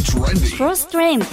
Cross Trend。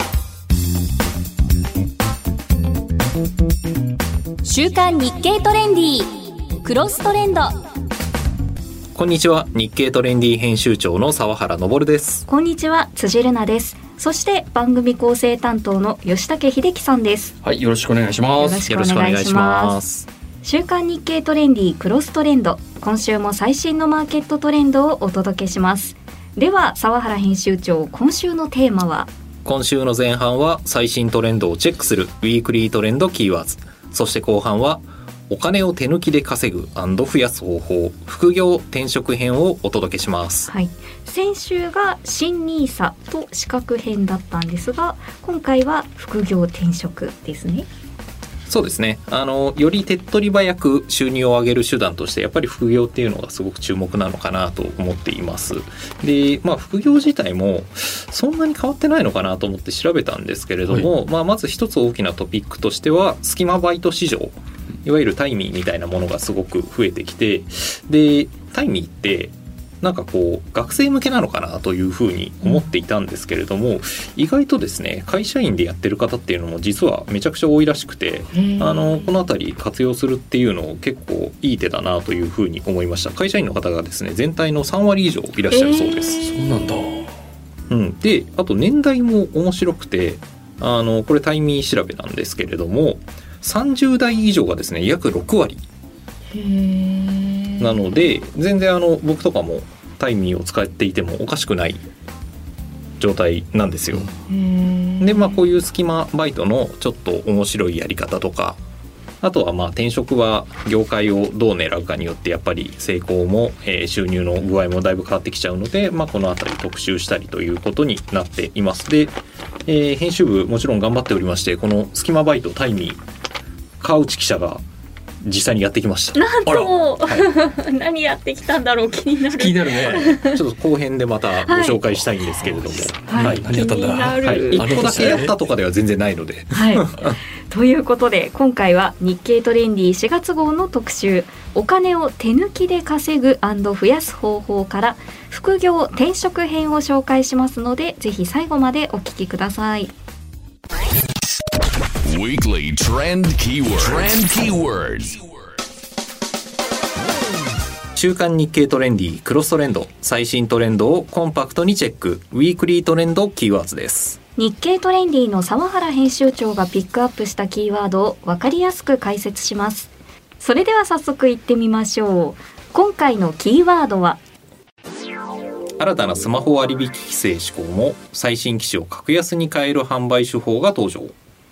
週刊日経トレンディクロストレンド。 こんにちは、日経トレンディ編集長の澤原昇です。 こんにちは、辻るなです。そして番組構成担当の吉武秀樹さんです。 はい、よろしくお願いします。 よろしくお願いします。 週刊日経トレンディクロストレンド、今週も最新のマーケットトレンドをお届けします。では澤原編集長、今週のテーマは？ 今週の前半は最新トレンドをチェックするウィークリートレンドキーワーズ、そして後半はお金を手抜きで稼ぐ&増やす方法、副業転職編をお届けします。 はい、先週が新NISAと資格編だったんですが、今回は副業転職ですね。 そうですね、より手っ取り早く収入を上げる手段としてやっぱり副業っていうのがすごく注目なのかなと思っています。で、副業自体もそんなに変わってないのかなと思って調べたんですけれども、まず一つ大きなトピックとしてはスキマバイト市場、いわゆるタイミーみたいなものがすごく増えてきて、でタイミーってなんかこう学生向けなのかなというふうに思っていたんですけれども、意外とですね会社員でやってる方っていうのも実はめちゃくちゃ多いらしくて、このあたり活用するっていうのを結構いい手だなというふうに思いました。会社員の方がですね全体の3割以上いらっしゃるそうです。 そうなんだ。 であと年代も面白くて、これタイミー調べなんですけれども30代以上がですね約6割なので、全然僕とかもタイミーを使っていてもおかしくない状態なんですよ。でこういうスキマバイトのちょっと面白いやり方とか、あとは転職は業界をどう狙うかによってやっぱり成功も、収入の具合もだいぶ変わってきちゃうので、このあたり特集したりということになっています。で、編集部もちろん頑張っておりまして、このスキマバイトタイミー川内記者が実際にやってきました。 なんと、何やってきたんだろう、気になるね。 ちょっと後編でまたご紹介したいんですけれども、 何やったんだ。 1個だけやったとかでは全然ないので、 ということで今回は日経トレンディ4月号の特集、お金を手抜きで稼ぐ&増やす方法から副業転職編を紹介しますので、ぜひ最後までお聞きください。 Weekly Trend Keywords。 週刊日経トレンディクロストレンド、最新トレンドをコンパクトにチェック、ウィークリートレンドキーワーズです。 日経トレンディの澤原編集長がピックアップしたキーワードを分かりやすく解説します。それでは早速いってみましょう。今回のキーワードは、 新たなスマホ割引規制施行も、最新機種を格安に買える販売手法が登場。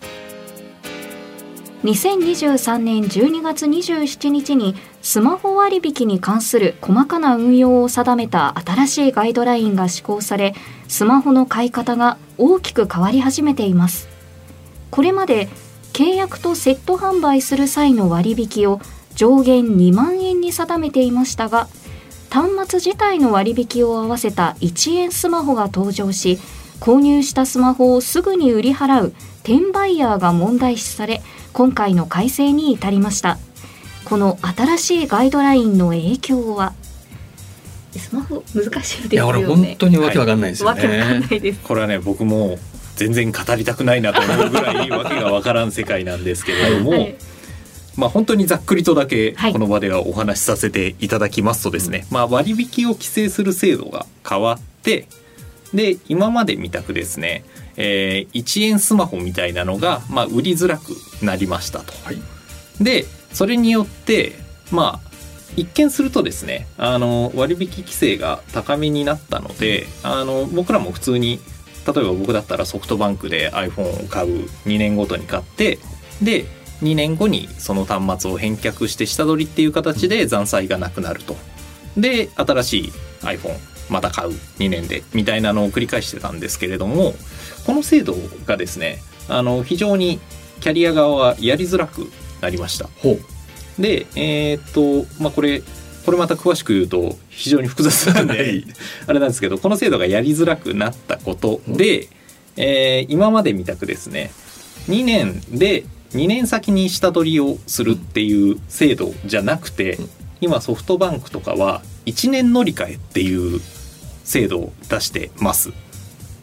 2023年12月27日にスマホ割引に関する細かな運用を定めた新しいガイドラインが施行され、スマホの買い方が大きく変わり始めています。これまで契約とセット販売する際の割引を上限2万円に定めていましたが、端末自体の割引を合わせた1円スマホが登場し、購入したスマホをすぐに売り払う転売ヤーが問題視され、今回の改正に至りました。この新しいガイドラインの影響は？スマホ難しいですよね。 俺本当にわけわかんないですよね。 わけわかんないです。 これはね、僕も全然語りたくないなと思うぐらいわけがわからん世界なんですけれども、本当にざっくりとだけこの場ではお話しさせていただきますとですね、割引を規制する制度が変わって、で今までみたくですね、1円スマホみたいなのが、売りづらくなりましたと。でそれによって一見するとですね、割引規制が高めになったので、僕らも普通に、例えば僕だったらソフトバンクで iPhone を買う、2年ごとに買って、で2年後にその端末を返却して下取りっていう形で残債がなくなると。で新しい iPhoneまた買う、2年でみたいなのを繰り返してたんですけれども、この制度がですね、非常にキャリア側はやりづらくなりました。でこれまた詳しく言うと非常に複雑なんであれなんですけど、この制度がやりづらくなったことで、今までみたくですね、2年で2年先に下取りをするっていう制度じゃなくて、今ソフトバンクとかは1年乗り換えっていう制度を出してます。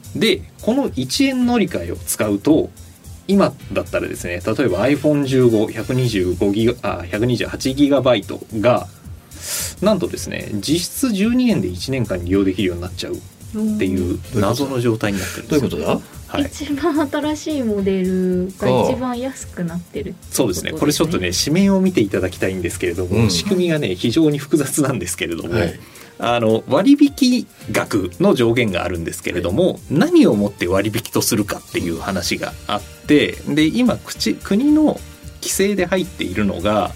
でこの1円乗り換えを使うと今だったらですね、例えば iPhone15、128GB がなんとですね実質12円で1年間利用できるようになっちゃうっていう謎の状態になってるんですよ。 どういうことだ？ はい、 一番新しいモデルが一番安くなってるってことですね。 そうですね。これちょっとね紙面を見ていただきたいんですけれども、仕組みがね非常に複雑なんですけれども、割引額の上限があるんですけれども、何をもって割引とするかっていう話があって、で今国の規制で入っているのが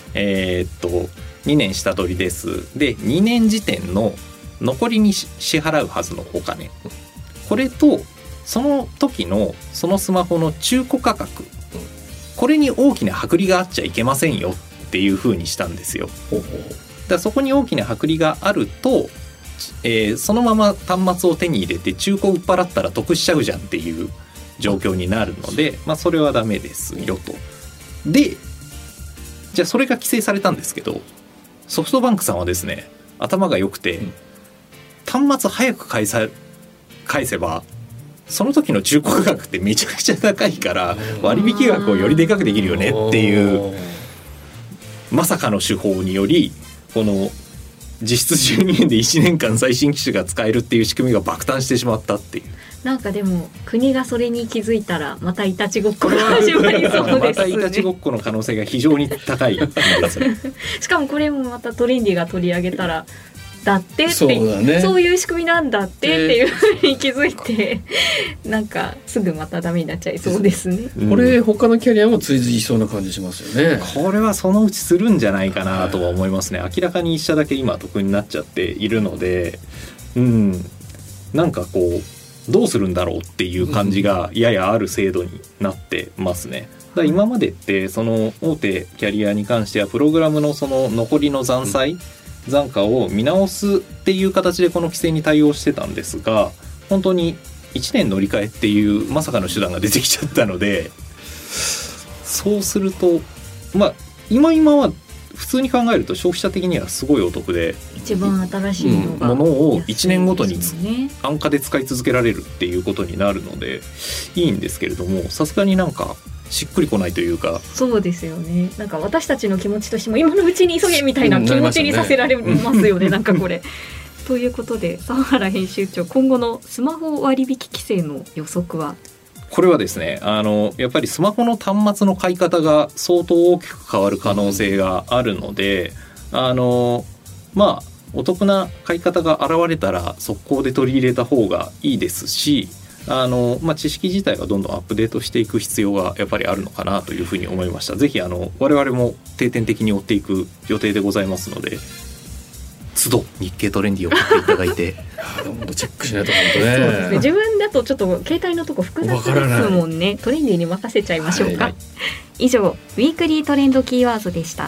2年下取りです。で2年時点の残りに支払うはずのお金、これとその時のそのスマホの中古価格、これに大きな剥離があっちゃいけませんよっていう風にしたんですよ。だからそこに大きな剥離があると、そのまま端末を手に入れて中古売っ払ったら得しちゃうじゃんっていう状況になるので、それはダメですよと。でじゃあそれが規制されたんですけど、ソフトバンクさんはですね頭が良くて、端末早く返せばその時の中古価格ってめちゃくちゃ高いから割引額をよりでかくできるよねっていうまさかの手法により、この実質12円で1年間最新機種が使えるっていう仕組みが爆誕してしまったっていう。 なんかでも国がそれに気づいたらまたいたちごっこが始まりそうですね。 またいたちごっこの可能性が非常に高いんですね。 しかもこれもまたトレンディが取り上げたらだってってそういう仕組みなんだってっていうふうに気づいて、なんかすぐまたダメになっちゃいそうですね。 これ他のキャリアも追随しそうな感じしますよね。 これはそのうちするんじゃないかなとは思いますね。明らかに1社だけ今得になっちゃっているので、なんかこうどうするんだろうっていう感じがややある制度になってますね。だから今までってその大手キャリアに関してはプログラムのその残りの残価を見直すっていう形でこの規制に対応してたんですが、本当に1年乗り換えっていうまさかの手段が出てきちゃったので、そうすると今は普通に考えると消費者的にはすごいお得で、 一番新しいのがものを1年ごとに安価で使い続けられるっていうことになるのでいいんですけれども、さすがになんかしっくりこないというか。 そうですよね。なんか私たちの気持ちとしても今のうちに急げみたいな気持ちにさせられますよね。なんかこれということで澤原編集長、今後のスマホ割引規制の予測は？ これはですねやっぱりスマホの端末の買い方が相当大きく変わる可能性があるので、お得な買い方が現れたら速攻で取り入れた方がいいですし、知識自体はどんどんアップデートしていく必要がやっぱりあるのかなというふうに思いました。ぜひ我々も定点的に追っていく予定でございますので、都度日経トレンディを買っていただいてチェックしないと本当ね。 そうですね。自分だとちょっと携帯のとこ複雑ですもんね。トレンディに任せちゃいましょうか。以上、ウィークリートレンドキーワードでした。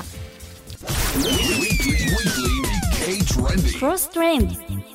クロストレンド、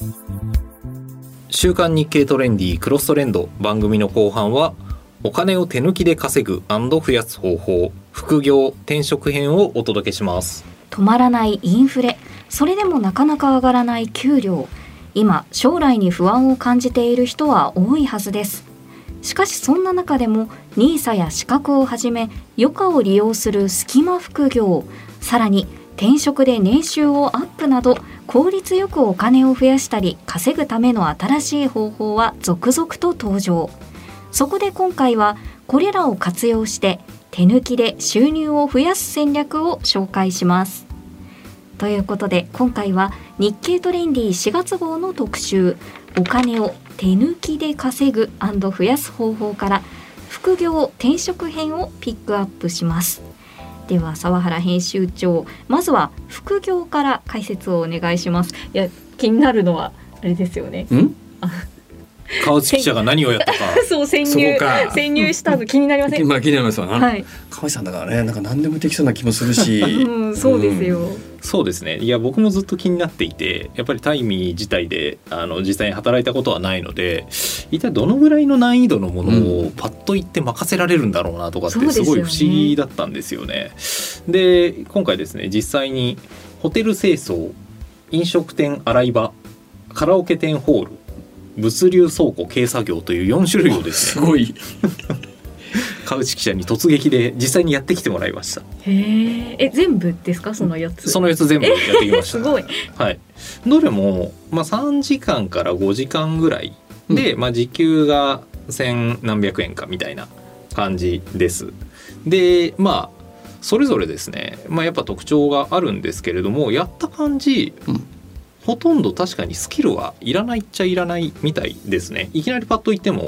週刊日経トレンディクロストレンド、番組の後半はお金を手抜きで稼ぐ&増やす方法、副業転職編をお届けします。 止まらないインフレ、それでもなかなか上がらない給料、今将来に不安を感じている人は多いはずです。しかしそんな中でも NISA や資格をはじめ余暇を利用する隙間副業、さらに転職で年収をアップなど効率よくお金を増やしたり稼ぐための新しい方法は続々と登場。そこで今回はこれらを活用して手抜きで収入を増やす戦略を紹介します。ということで今回は日経トレンディ4月号の特集、お金を手抜きで稼ぐ&増やす方法から副業転職編をピックアップします。では澤原編集長、まずは副業から解説をお願いします。いや、気になるのはあれですよね。 川内記者が何をやったかそう潜入したの気になりません？ 気になりますよね。 はい、 川内さんだからね、なんか何でもできそうな気もするし、 そうですよ。 そうですね。いや僕もずっと気になっていて、やっぱりタイミー自体で実際に働いたことはないので、一体どのぐらいの難易度のものをパッと言って任せられるんだろうなとかってすごい不思議だったんですよね。で今回ですね、実際にホテル清掃、飲食店洗い場、カラオケ店ホール物流倉庫軽作業という4種類をですねすごい川内記者に突撃で実際にやってきてもらいました。 へえ、全部ですかその4つ？ その4つ全部やってきました。 すごい。 はい。どれも、3時間から5時間ぐらいで、時給が1000何百円かみたいな感じです。でそれぞれですね、やっぱ特徴があるんですけれども、やった感じ、ほとんど確かにスキルはいらないっちゃいらないみたいですね。いきなりパッと言っても、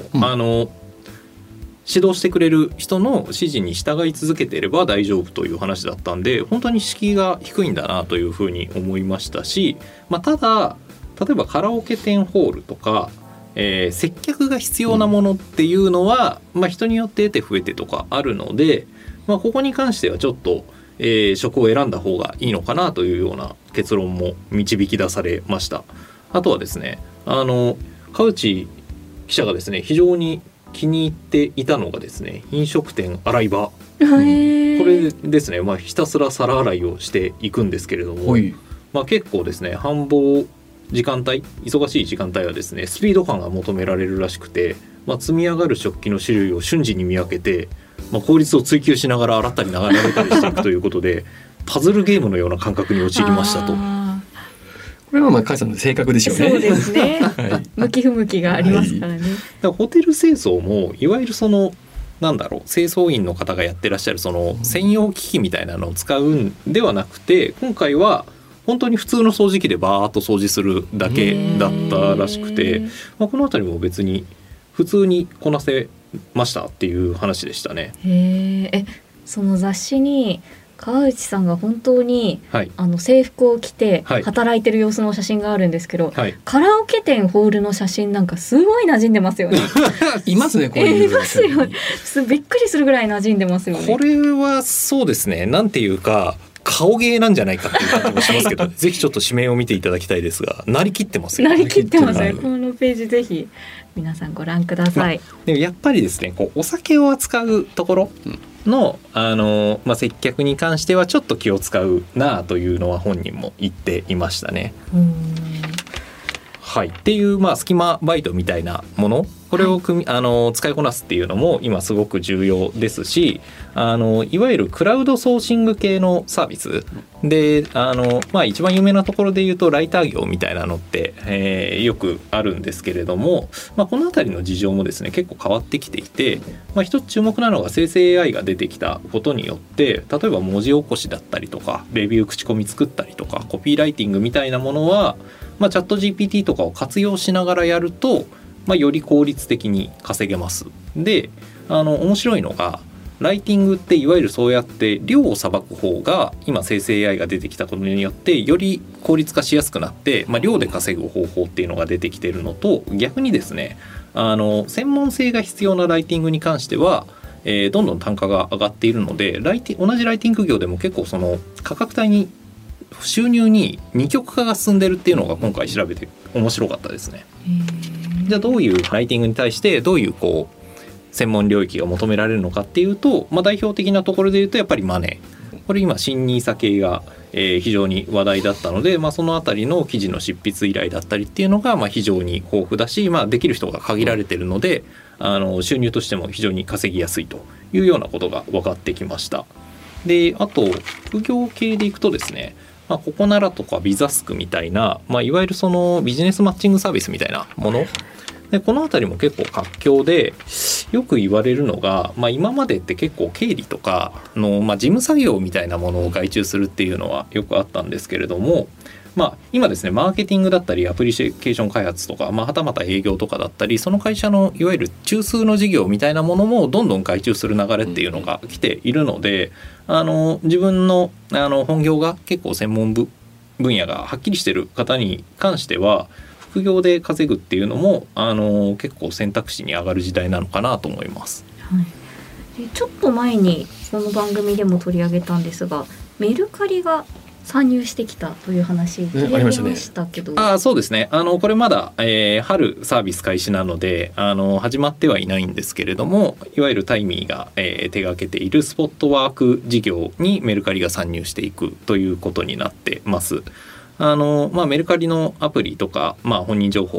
指導してくれる人の指示に従い続けていれば大丈夫という話だったんで、本当に敷居が低いんだなというふうに思いましたし、ただ例えばカラオケ店ホールとか、接客が必要なものっていうのは、人によって得て増えてとかあるので、ここに関してはちょっと、職を選んだ方がいいのかなというような結論も導き出されました。あとはですね、川内記者がですね非常に気に入っていたのがですね、飲食店洗い場、これですね、ひたすら皿洗いをしていくんですけれども、結構ですね繁忙時間帯、忙しい時間帯はですねスピード感が求められるらしくて、積み上がる食器の種類を瞬時に見分けて、効率を追求しながら洗ったり流れたりしていくということでパズルゲームのような感覚に陥りましたと。 これは甲斐さんの性格でしょうね。 そうですね、はい、向き不向きがありますからね。 だからホテル清掃もいわゆるその清掃員の方がやってらっしゃるその専用機器みたいなのを使うんではなくて、今回は本当に普通の掃除機でバーッと掃除するだけだったらしくて、このあたりも別に普通にこなせましたっていう話でしたね。 その雑誌に川内さんが本当に、 はい、 制服を着て働いてる様子の写真があるんですけど、はい、カラオケ店ホールの写真なんかすごい馴染んでますよね。 いますね、こういういますよね。びっくりするぐらい馴染んでますよね。 これはそうですね、なんていうか顔芸なんじゃないかっていう感じもしますけどぜひちょっと紙面を見ていただきたいですが、なりきってますよね。 なりきってますね。このページぜひ皆さんご覧ください。 でもやっぱりですね、お酒を扱うところの、接客に関してはちょっと気を使うなというのは本人も言っていましたね。はい、っていう隙間バイトみたいなもの、これを使いこなすっていうのも今すごく重要ですし、いわゆるクラウドソーシング系のサービスで一番有名なところで言うとライター業みたいなのって、よくあるんですけれども、このあたりの事情もですね結構変わってきていて、一つ注目なのが生成 AI が出てきたことによって、例えば文字起こしだったりとかレビュー口コミ作ったりとかコピーライティングみたいなものは、チャット GPT とかを活用しながらやると、より効率的に稼げます。で、面白いのがライティングっていわゆるそうやって量をさばく方が今生成 AI が出てきたことによってより効率化しやすくなって、量で稼ぐ方法っていうのが出てきているのと、逆にですね専門性が必要なライティングに関しては、どんどん単価が上がっているので、同じライティング業でも結構その価格帯に収入に二極化が進んでるっていうのが今回調べて面白かったですね。じゃあどういうライティングに対してどういう専門領域が求められるのかっていうと、代表的なところでいうとやっぱりマネー、これ今新NISA系が非常に話題だったので、そのあたりの記事の執筆依頼だったりっていうのが非常に豊富だし、できる人が限られているので収入としても非常に稼ぎやすいというようなことが分かってきました。で、あと副業系でいくとですね、ココナラとかビザスクみたいな、いわゆるそのビジネスマッチングサービスみたいなもので、このあたりも結構活況で、よく言われるのが、今までって結構経理とかの、事務作業みたいなものを外注するっていうのはよくあったんですけれども、今ですねマーケティングだったりアプリケーション開発とか、はたまた営業とかだったり、その会社のいわゆる中枢の事業みたいなものもどんどん外注する流れっていうのが来ているので、自分の本業が結構専門分野がはっきりしている方に関しては副業で稼ぐっていうのも結構選択肢に上がる時代なのかなと思います。 でちょっと前にこの番組でも取り上げたんですが、メルカリが参入してきたという話取り上げましたけど、 そうですね、これまだ、春サービス開始なので始まってはいないんですけれども、いわゆるタイミーが、手掛けているスポットワーク事業にメルカリが参入していくということになってます。メルカリのアプリとか、本人情報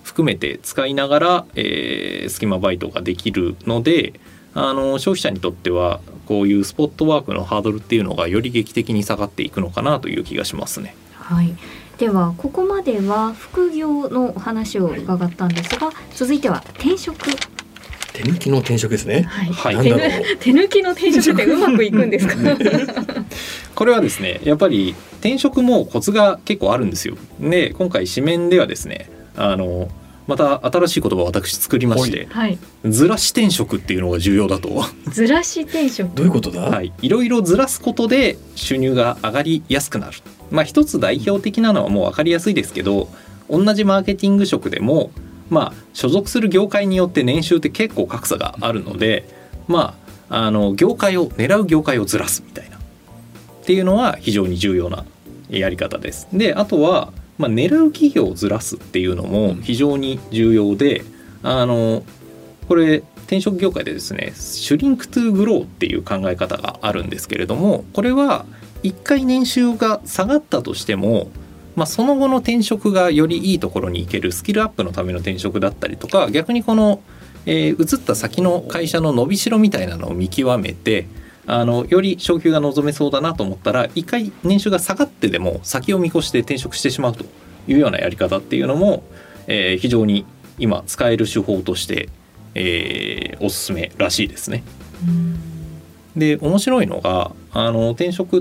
含めて使いながら、スキマバイトができるので、消費者にとってはこういうスポットワークのハードルっていうのがより劇的に下がっていくのかなという気がしますね。 はい、ではここまでは副業の話を伺ったんですが、続いては転職。 手抜きの転職ですね。 はい、 なんだろう手抜きの転職ってうまくいくんですか？ これはですね、やっぱり転職もコツが結構あるんですよ。で、今回紙面ではですね、また新しい言葉を私作りまして、 はい、 ずらし転職っていうのが重要だと。 ずらし転職、 どういうことだ？ はい、いろいろずらすことで収入が上がりやすくなる。一つ代表的なのはもう分かりやすいですけど、同じマーケティング職でも所属する業界によって年収って結構格差があるので、業界を狙う業界をずらすみたいなっていうのは非常に重要なやり方です。で、あとは、狙う企業をずらすっていうのも非常に重要で、これ転職業界でですね、シュリンクトゥグローっていう考え方があるんですけれども、これは一回年収が下がったとしても、その後の転職がよりいいところに行けるスキルアップのための転職だったりとか、逆にこの、移った先の会社の伸びしろみたいなのを見極めて、より昇給が望めそうだなと思ったら、一回年収が下がってでも先を見越して転職してしまうというようなやり方っていうのも、非常に今使える手法として、おすすめらしいですね。で、面白いのが転職って、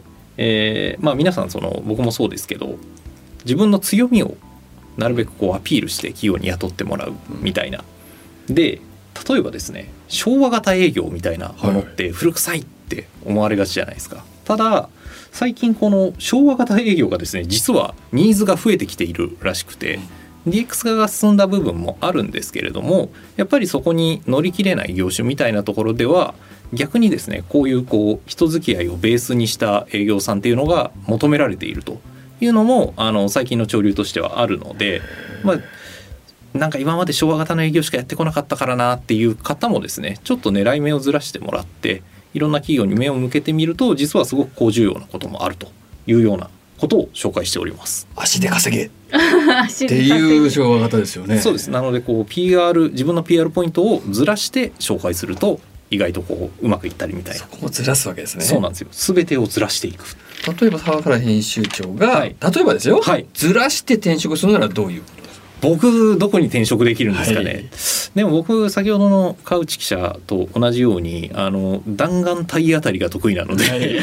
皆さん僕もそうですけど、自分の強みをなるべくアピールして企業に雇ってもらうみたいな。で、例えばですね、昭和型営業みたいなものって古臭いって思われがちじゃないですか。ただ最近この昭和型営業がですね、実はニーズが増えてきているらしくて、DX 化が進んだ部分もあるんですけれども、やっぱりそこに乗り切れない業種みたいなところでは、逆にですね、こういう人付き合いをベースにした営業さんっていうのが求められているというのも最近の潮流としてはあるので、なんか今まで昭和型の営業しかやってこなかったからなっていう方もですね、ちょっと狙い目をずらしてもらっていろんな企業に目を向けてみると、実はすごく高重要なこともあるというようなことを紹介しております。 足で稼げっていう昭和型ですよね。 そうです。なのでPR、自分の PR ポイントをずらして紹介すると意外とうまくいったりみたいな。 そこもずらすわけですね。 そうなんですよ。全てをずらしていく。 例えば沢原編集長が、例えばですよ、ずらして転職するならどういうことですか？ 僕どこに転職できるんですかね。でも僕先ほどの川内記者と同じように弾丸体当たりが得意なので、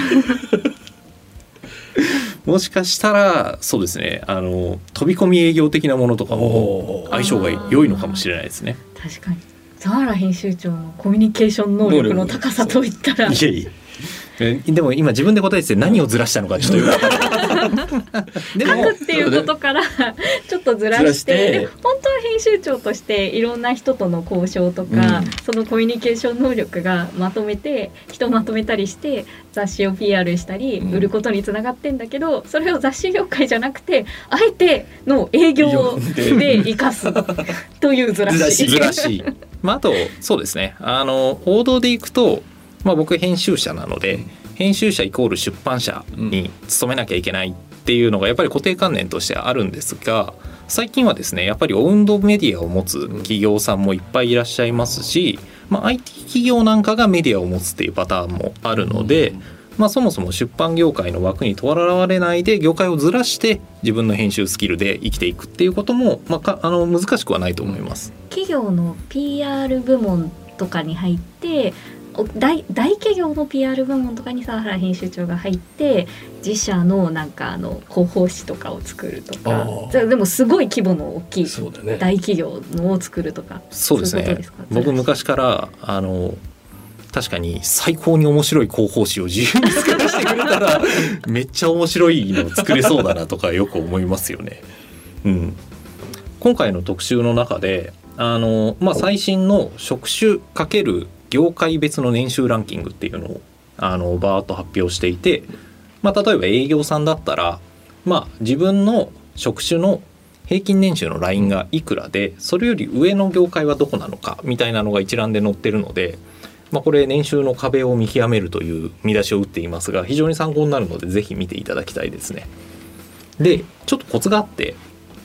もしかしたらそうですね、飛び込み営業的なものとかも相性が良いのかもしれないですね。 確かに沢原編集長のコミュニケーション能力の高さといったら、 でも今自分で答えて何をずらしたのかちょっとでも書くっていうことからちょっとずらしてで本当は編集長としていろんな人との交渉とか、そのコミュニケーション能力が人をまとめたりして雑誌を PR したり売ることにつながってんだけど、それを雑誌業界じゃなくてあえての営業で生かすというずらしあとそうですね、報道でいくと、僕編集者なので、編集者イコール出版社に勤めなきゃいけないっていうのがやっぱり固定観念としてあるんですが、最近はですね、やっぱりオウンドメディアを持つ企業さんもいっぱいいらっしゃいますし、IT 企業なんかがメディアを持つっていうパターンもあるので、そもそも出版業界の枠にとらわれないで業界をずらして自分の編集スキルで生きていくっていうことも、難しくはないと思います。 企業の PR 部門とかに入って大企業の PR 部門とかに沢原編集長が入って自社のなんか広報誌とかを作るとか、でもすごい規模の大きい大企業のを作るとか。 そうですね。僕昔から確かに最高に面白い広報誌を自由に作らせてくれたらめっちゃ面白いの作れそうだなとかよく思いますよね。今回の特集の中で最新の職種×業界別の年収ランキングっていうのをバーッと発表していて、例えば営業さんだったら、自分の職種の平均年収のラインがいくらで、それより上の業界はどこなのかみたいなのが一覧で載ってるので、これ年収の壁を見極めるという見出しを打っていますが、非常に参考になるのでぜひ見ていただきたいですね。で、ちょっとコツがあって、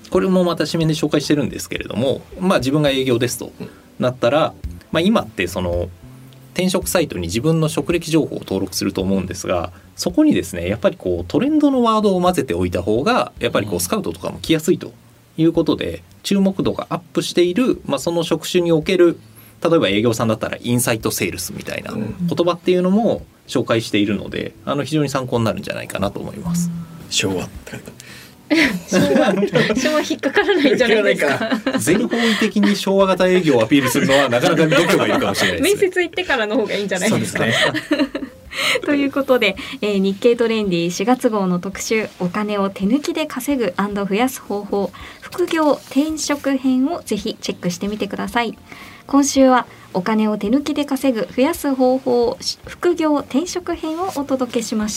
これもまた紙面で紹介してるんですけれども、自分が営業ですとなったら、今ってその転職サイトに自分の職歴情報を登録すると思うんですが、そこにですねやっぱりこうトレンドのワードを混ぜておいた方がやっぱりこうスカウトとかも来やすいということで、注目度がアップしている、その職種における例えば営業さんだったらインサイトセールスみたいな言葉っていうのも紹介しているので、非常に参考になるんじゃないかなと思います。 昭和って書いて昭和引っかからないんじゃないですか。 全方位的に昭和型営業をアピールするのはなかなか度胸がいるかもしれないですね。 面接行ってからの方がいいんじゃないですか。 そうですね。 ということで、日経トレンディ4月号の特集、お金を手抜きで稼ぐ&増やす方法、副業転職編をぜひチェックしてみてください。今週はお金を手抜きで稼ぐ増やす方法、副業転職編をお届けしました。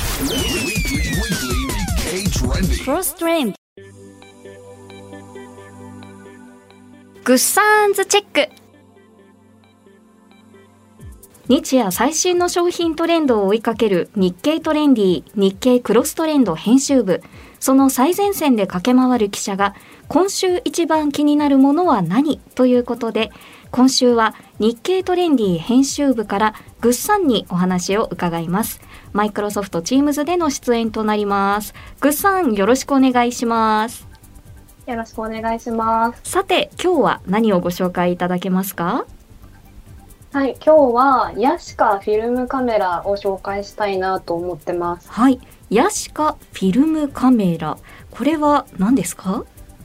クロストレンドグッサーンズチェック。 日夜最新の商品トレンドを追いかける日経トレンディ日経クロストレンド編集部、その最前線で駆け回る記者が今週一番気になるものは何ということで、今週は日経トレンディ編集部からグッサンにお話を伺います。マイクロソフト Teams での出演となります。グッサン、よろしくお願いします。 よろしくお願いします。 さて、今日は何をご紹介いただけますか？ はい、今日はヤシカフィルムカメラを紹介したいなと思ってます。 はい、ヤシカフィルムカメラ、これは何ですか？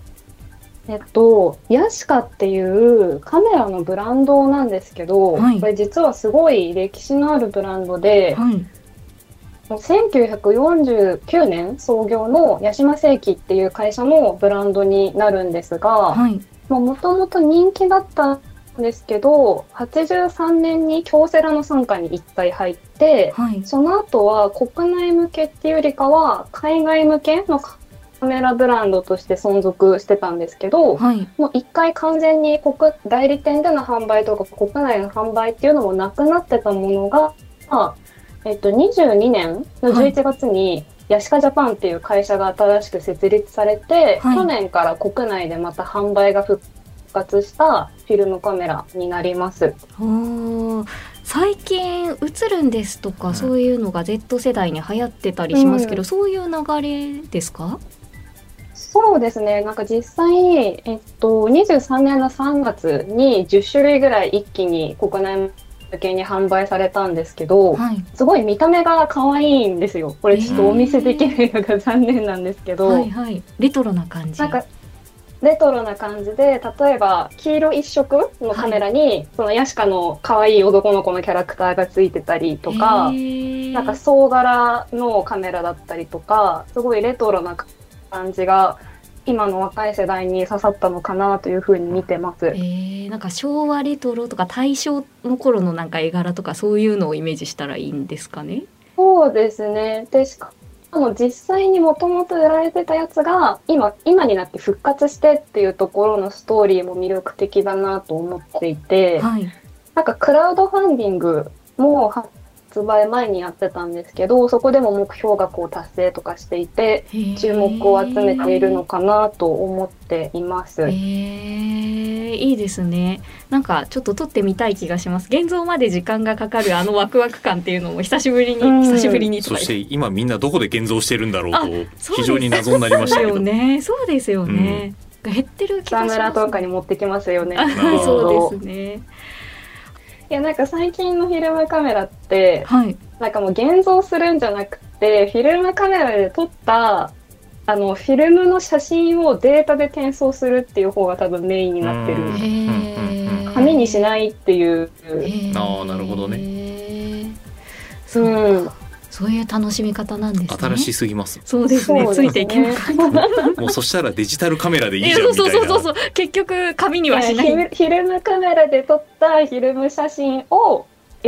ヤシカっていうカメラのブランドなんですけど、はい、これ実はすごい歴史のあるブランドで、はい、1949年創業のヤシマセイキっていう会社のブランドになるんですが、もともと人気だったんですけど、83年に京セラの傘下に1回入って、はい、その後は国内向けっていうよりかは海外向けのカメラブランドとして存続してたんですけど、はい、もう1回完全に代理店での販売とか国内の販売っていうのもなくなってたものが、22年の11月にヤシカジャパンっていう会社が新しく設立されて、はい、去年から国内でまた販売が復活したフィルムカメラになります。 最近映るんですとか、そういうのが Z 世代に流行ってたりしますけど、そういう流れですか？ そうですね、なんか実際、23年の3月に10種類ぐらい一気に国内向けに販売されたんですけど、はい、すごい見た目が可愛いんですよ。これちょっとお見せできないのが残念なんですけど、 はいはい、レトロな感じ。 なんかレトロな感じで、例えば黄色一色のカメラに、はい、そのヤシカの可愛い男の子のキャラクターがついてたりとか、なんか総柄のカメラだったりとか、すごいレトロな感じが今の若い世代に刺さったのかなというふうに見てます。 なんか昭和レトロとか大正の頃のなんか絵柄とかそういうのをイメージしたらいいんですかね？ そうですね。でしかも実際にもともと売られてたやつが今になって復活してっていうところのストーリーも魅力的だなと思っていて、はい、なんかクラウドファンディングも発売前にやってたんですけど、そこでも目標額を達成とかしていて注目を集めているのかなと思っています。 いいですね。なんかちょっと撮ってみたい気がします。現像まで時間がかかるあのワクワク感っていうのも久しぶりにそして今みんなどこで現像してるんだろうと非常に謎になりましたけど。 そうですよね、減ってる気がします。 草むらとかに持ってきますよね。 そうですね。 いや、なんか最近のフィルムカメラって、はい、なんかもう現像するんじゃなくてフィルムカメラで撮ったフィルムの写真をデータで転送するっていう方が多分メインになってる。紙にしないっていう。 なるほどね。 そういう楽しみ方なんですね。 新しすぎます。 そうですね。ついていけなかった。 もうそしたらデジタルカメラでいいじゃんみたいな。 そう結局紙にはしない。 フィルムカメラで撮ったフィルム写真を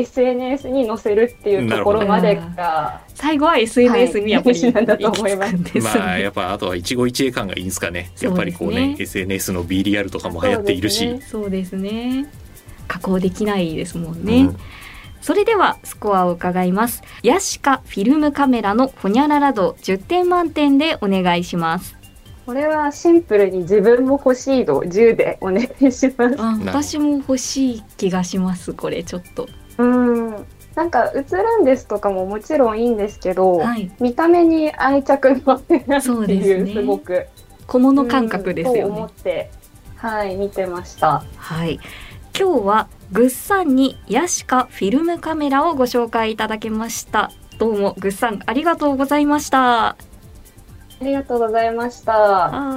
SNS に載せるっていうところまでが最後は SNS にやっぱり行きなんだと思います。 やっぱあとは一期一会感がいいんですかね。やっぱりこうね SNS の B リアルとかも流行っているし。 そうですね。加工できないですもんね。それではスコアを伺います。ヤシカフィルムカメラのホニャララ度10点満点でお願いします。 これはシンプルに自分も欲しい度10でお願いします。 私も欲しい気がします。これちょっとなんか映るんですとかももちろんいいんですけど、はい、見た目に愛着が湧くなっていう、すごく小物感覚ですよね。 と思って、はい、見てました。 はい、今日はグッサンにヤシカフィルムカメラをご紹介いただきました。どうもグッサンありがとうございました。 ありがとうございました。 はい。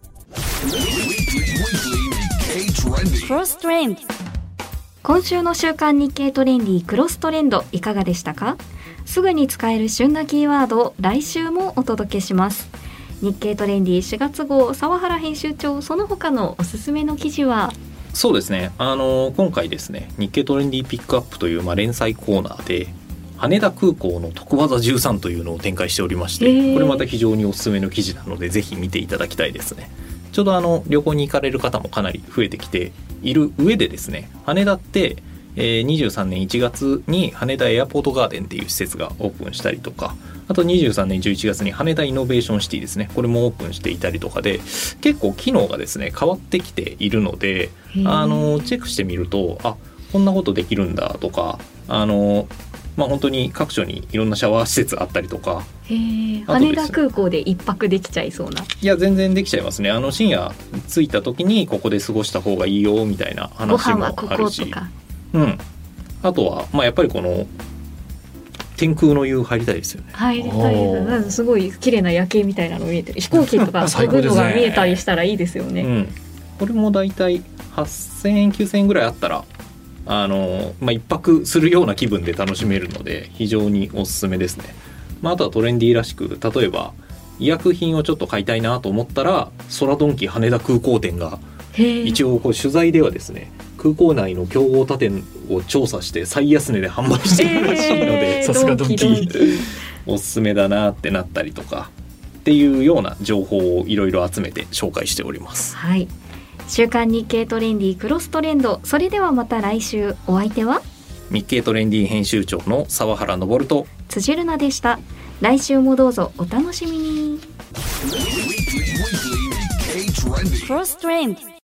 クロストレンド。 今週の週刊日経トレンディクロストレンドいかがでしたか？すぐに使える旬なキーワードを来週もお届けします。日経トレンディ4月号沢原編集長、その他のおすすめの記事は？ そうですね、今回ですね、日経トレンディピックアップという連載コーナーで羽田空港の得技13というのを展開しておりまして、これまた非常におすすめの記事なのでぜひ見ていただきたいですね。ちょうど旅行に行かれる方もかなり増えてきている上でですね、羽田って、23年1月に羽田エアポートガーデンっていう施設がオープンしたりとか、あと23年11月に羽田イノベーションシティですね、これもオープンしていたりとかで、結構機能がですね変わってきているので、チェックしてみると、あ、こんなことできるんだとか、本当に各所にいろんなシャワー施設あったりとか。 羽田空港で一泊できちゃいそうな。 いや全然できちゃいますね。深夜着いた時にここで過ごした方がいいよみたいな話もあるし、 ご飯はこことか、 あとは、やっぱりこの天空の湯入りたいですよね。 入りたいです。すごい綺麗な夜景みたいなの見えてる、飛行機とか飛ぶのが見えたりしたらいいですよね。 これもだいたい8000円9000円ぐらいあったら一泊するような気分で楽しめるので非常におすすめですね。あとはトレンディーらしく、例えば医薬品をちょっと買いたいなと思ったら空ドンキ羽田空港店が一応取材ではですね、空港内の競合他店を調査して最安値で販売しているらしいので、 さすがドンキおすすめだなってなったりとかっていうような情報をいろいろ集めて紹介しております。 はい、週刊日経トレンディクロストレンド、それではまた来週。お相手は日経トレンディ編集長の沢原昇と辻るなでした。来週もどうぞお楽しみに。 クロストレンド。